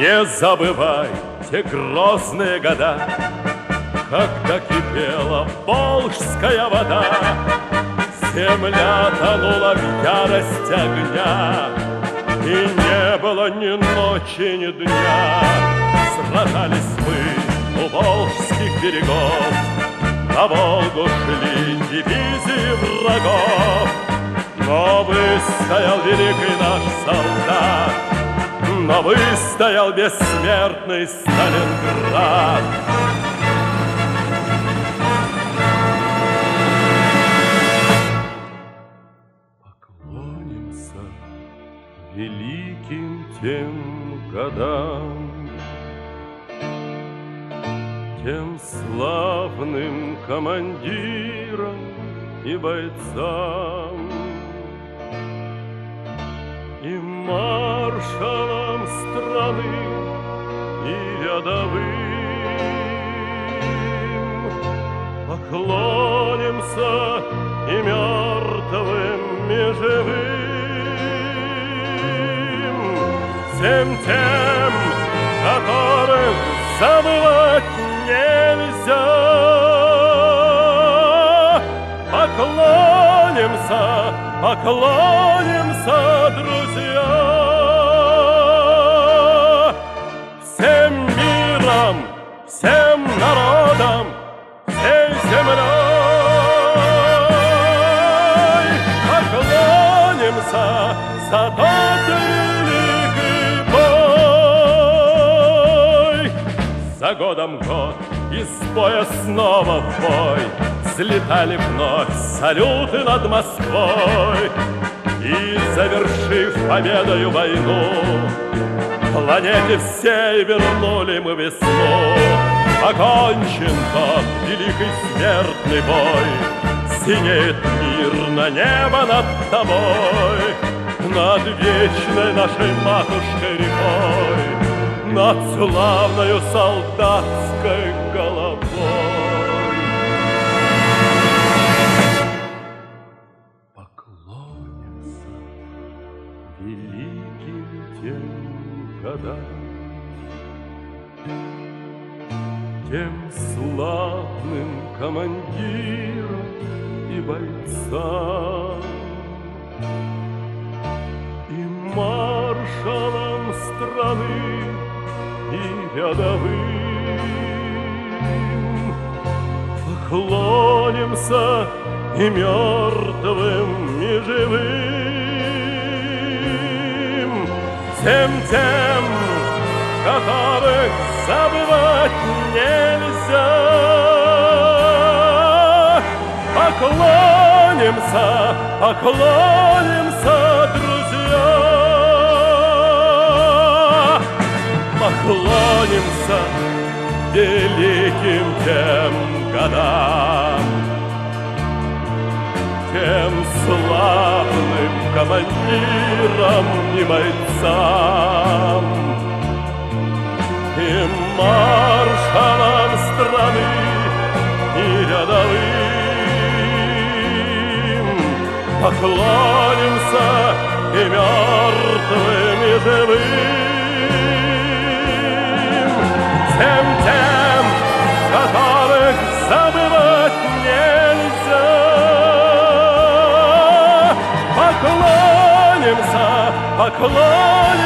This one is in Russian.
Не забывай те грозные года, когда кипела волжская вода, земля тонула в ярости огня, и не было ни ночи, ни дня. Сражались мы у волжских берегов, на Волгу шли дивизии врагов, но выстоял великий наш солдат, но выстоял бессмертный Сталинград. Поклонимся великим тем годам, тем славным командирам и бойцам, и маршалам страны, и рядовым. Поклонимся и мертвым, и живым, всем тем, которых забывать нельзя. Поклонимся, поклонимся, друзья, всем миром, всем народом, всей землей. Поклонимся за тот великий бой. За годом год, из боя снова в бой, взлетали вновь салюты над Москвой. И, завершив победою войну, планете всей вернули мы весну. Окончен тот великий смертный бой, синеет мирно небо над тобой, над вечной нашей матушкой рекой, над славною солдатской головой. Поклонимся великим тем годам, тем славным командирам и бойцам, и маршалам страны, и рядовым. Поклонимся и мертвым, и живым, всем тем, которых забывать нельзя. Поклонимся, поклонимся, друзья, поклонимся великим тем годам, тем славным командирам и бойцам, и маршалам страны, и рядовым. Поклонимся и мертвым, и живым, всем тем, которых забывать нельзя. Поклонимся, поклонимся,